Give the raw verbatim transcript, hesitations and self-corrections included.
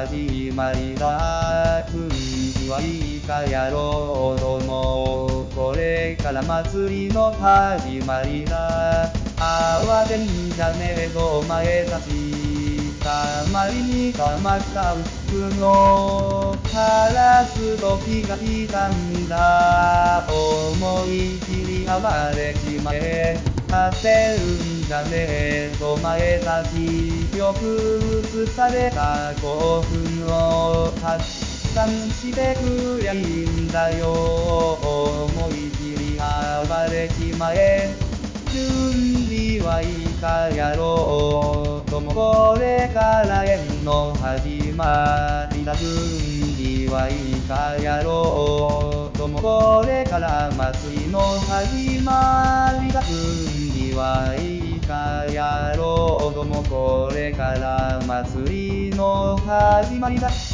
始まりだ。準備はいいかやろうども。これから祭りの始まりだ。慌てんじゃねえぞお前たち。たまりにたまった服の晴らす時が来たんだ。思い切り暴れちまえ。焦るんじゃねえぞお前たち。よく映された興奮を発散してくりゃいいんだよ。思い切り暴れちまえ。準備はいいかやろうども。これから縁の始まりだ。準備はいいかやろうども。これから祭りの始まりだ。準備はいいかやろうども。これから祭りの始まりだ。